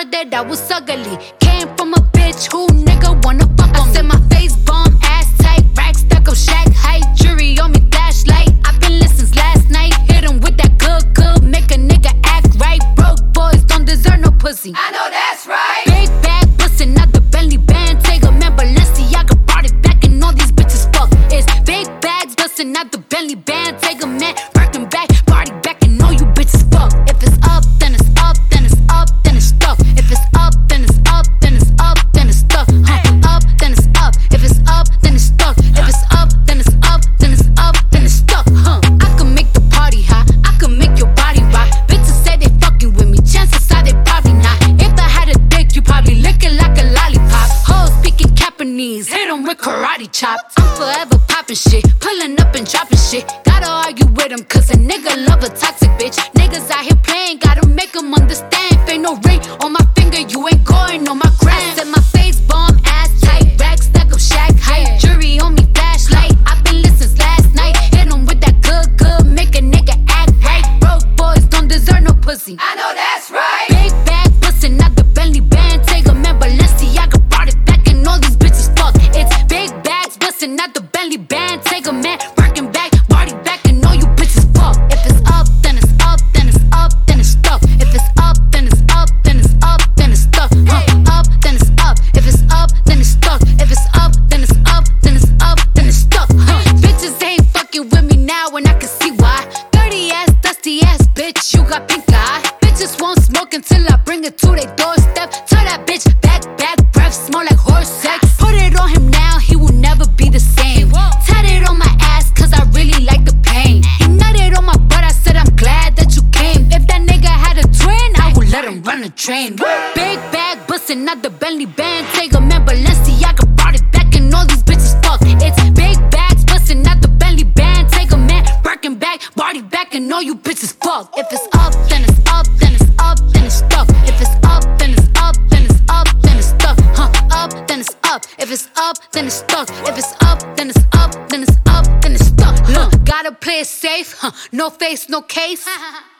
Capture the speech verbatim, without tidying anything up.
that I was ugly. Came from a bitch who nigga wanna fuck on me. I said my face bomb, ass tight, rack stuck up, shack height, jury on me, flashlight. I've been listening since last night. Hit him with that good, good, make a nigga act right. Broke boys don't deserve no pussy. I know that's right. Big bag bustin' out the Bentley band. Take a man, Balenciaga brought it back, and all these bitches fuck. It's big bags bustin' out the Bentley band. Take a man, working back, party back, and all you bitches fuck. If it's up, then it's up, then it's up, then it's stuck. If it's up, then it's up, then it's up, then it's stuck. Huh. Up, then it's up. If it's up, then it's stuck. If it's up, then it's up, then it's up, then it's stuck. Huh. I can make the party hot. I can make your body rock. Bitches say they fucking with me. Chances are they probably not. If I had a dick, you probably lick it like a lollipop. Hoes speaking Japanese, hit 'em with karate chops. I'm forever popping shit, pulling up and dropping shit. Gotta argue with 'em, cause a nigga love a toxic bitch. Niggas out here playing, gotta make 'em understand. If ain't no ring on my finger, you ain't going on my gram. Said my face bomb, ass tight, rack stack up, shack height, jury on me, flashlight. I've been listening since last night. Hit 'em with that good, good, make a nigga act right. Broke boys don't deserve no pussy. I know that's right. Big bag bustin' out the Bentley band. Take a man, Balenciaga brought it back, and all these bitches fuck. It's big bags bustin' out the Bentley band. Take a man, working back, party back, and all you bitches fuck. If it's up, then it's up, then it's up, then it's stuck. If it's up, then it's up, then it's up, then it's stuck. Huh. Up, then it's up. If it's up, then it's stuck. If it's up, then it's up, then it's up, then it's stuck. Huh. Bitches ain't fucking with me now, and I can see why. Dirty ass, dusty ass bitch, you got pink eye. Bitches won't smoke until I bring it to their doorstep. Tell that bitch back, back, breath smell like horse sex. Put it on him now, he will never be the same. Tatted on my ass, cause I really like the pain. He nutted on my butt, I said I'm glad that you came. If that nigga had a twin, I would let him run a train. Big bag bustin' out the Bentley band. Take a man, Balenciaga brought it back, and all these bitches fuck. It's big bags bustin' out the Bentley band. Take a man, working back, party back, and all you bitches fuck. If it's up, then it's up, then it's up, then it's stuck. If it's up, then it's up, then it's up, then it's stuck. Huh. Up, then it's up. If it's up, then it's stuck. If it's up, then it's up, then it's up, then it's stuck. Huh. Gotta play it safe, huh? No face, no case.